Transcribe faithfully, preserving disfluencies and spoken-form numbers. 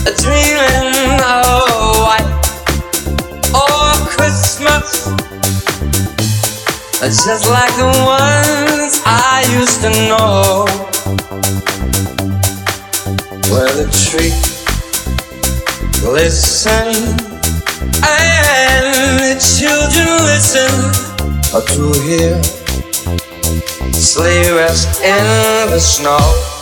dreaming of a white or Christmas, just like the ones I used to know, where the trees glisten and the children listen to hear sleigh rest in the snow.